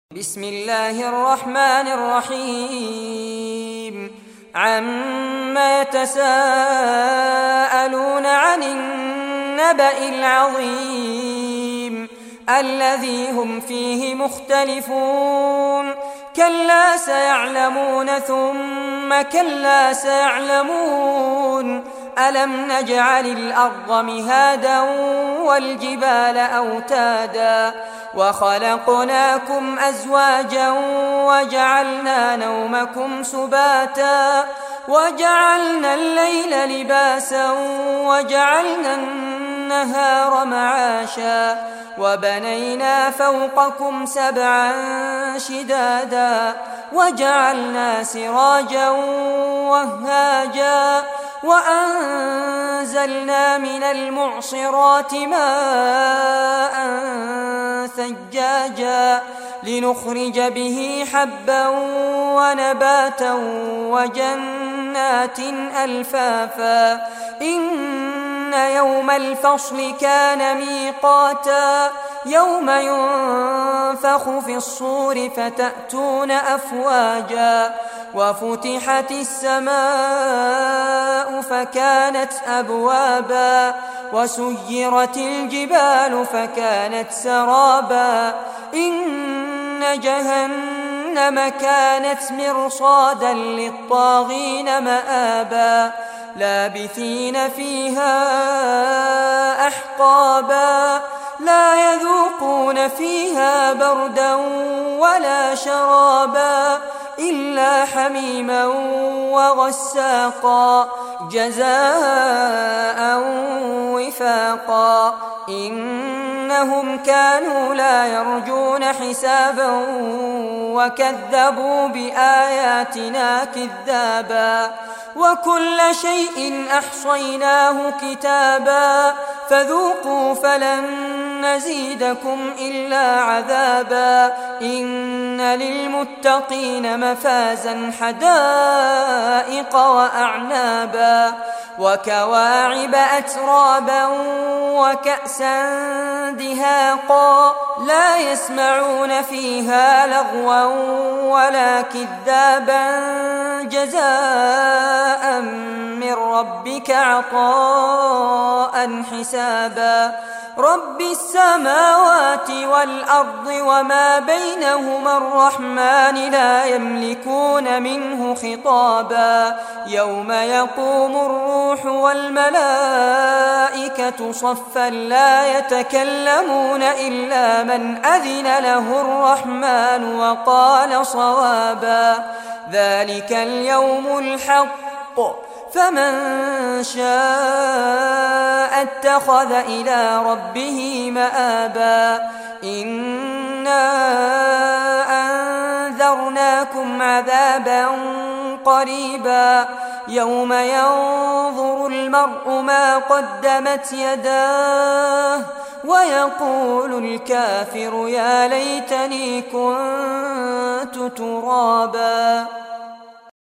بسم الله الرحمن الرحيم عما يتساءلون عن النبأ العظيم الذي هم فيه مختلفون كلا سيعلمون ثم كلا سيعلمون ألم نجعل الأرض مهادا والجبال أوتادا وخلقناكم أزواجا وجعلنا نومكم سباتا وجعلنا الليل لباسا وجعلنا النهار معاشا وبنينا فوقكم سبعا شدادا وجعلنا سراجا وهاجا وأنزلنا من المعصرات ماء ثجاجا لنخرج به حبا ونباتا وجنات ألفافا إن يوم الفصل كان ميقاتا يوم ينفخ في الصور فتأتون أفواجا وفتحت السماء فكانت أبوابا وسيرت الجبال فكانت سرابا إن جهنم كانت مرصادا للطاغين مآبا لابثين فيها أحقابا لا يذوقون فيها بردا ولا شرابا إلا حميما وغساقا جزاء وفاقا إنهم كانوا لا يرجون حسابا وكذبوا بآياتنا كذابا وكل شيء أحصيناه كتابا فذوقوا فلن نزيدكم إلا عذابا إن للمتقين مفازا حدائق وأعنابا وكواعب أترابا وكأسا دهاقا لا يسمعون فيها لغوا ولا كذابا جزاء من ربك عطاء حسابا رب السماوات والأرض وما بينهما الرحمن لا يملكون منه خطابا يوم يقوم الروح والملائكة صفا لا يتكلمون إلا من أذن له الرحمن وقال صوابا ذلك اليوم الحق فمن شاء اتخذ إلى ربه مآبا إنا أنذرناكم عذابا قريبا يوم ينظر المرء ما قدمت يداه ويقول الكافر يا ليتني كنت ترابا.